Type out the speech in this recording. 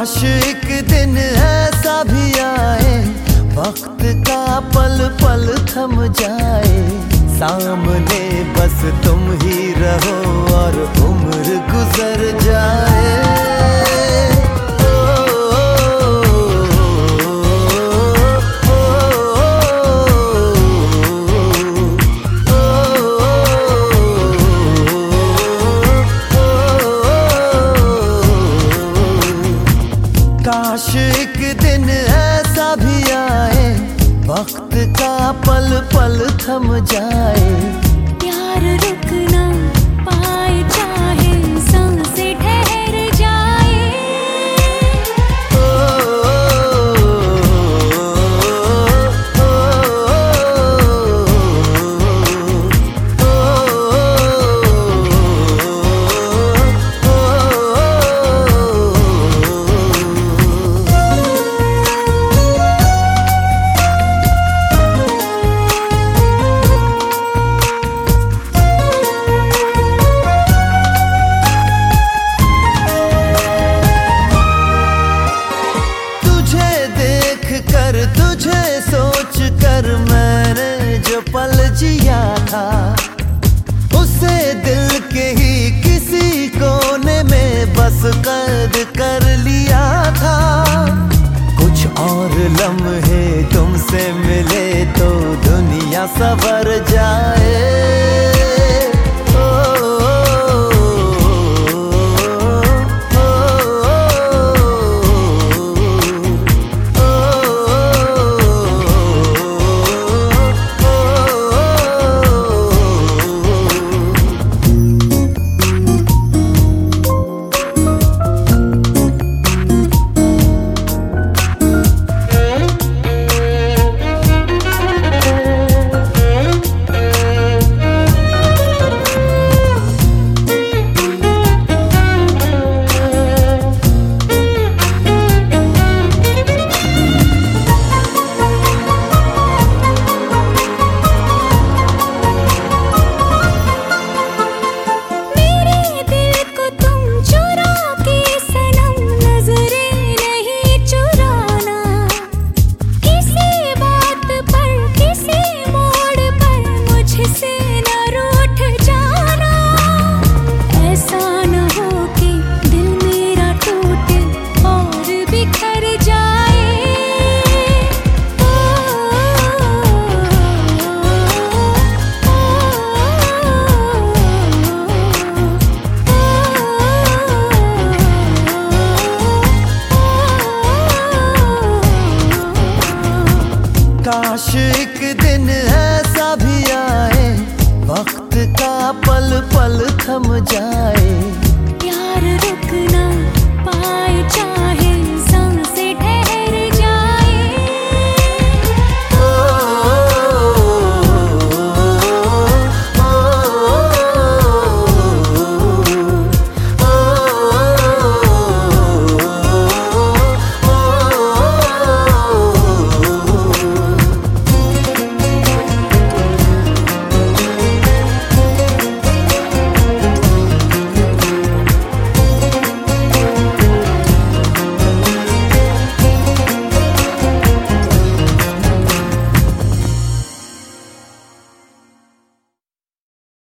काश एक दिन ऐसा भी आए, वक्त का पल पल थम जाए, सामने बस तुम ही रहो और उम्र गुजर जाए। काश एक दिन ऐसा भी आए, वक्त का पल पल थम जाए, प्यार रुक ना पाए चाहे सांसें ठहर जाए। तुझे सोच कर मैंने जो पल जिया था, उसे दिल के ही किसी कोने में बस कैद कर लिया था। कुछ और लम्हे तुमसे मिले तो दुनिया संवर जाए। काश एक दिन ऐसा भी आए, वक्त का पल पल थम जाए, प्यार रुक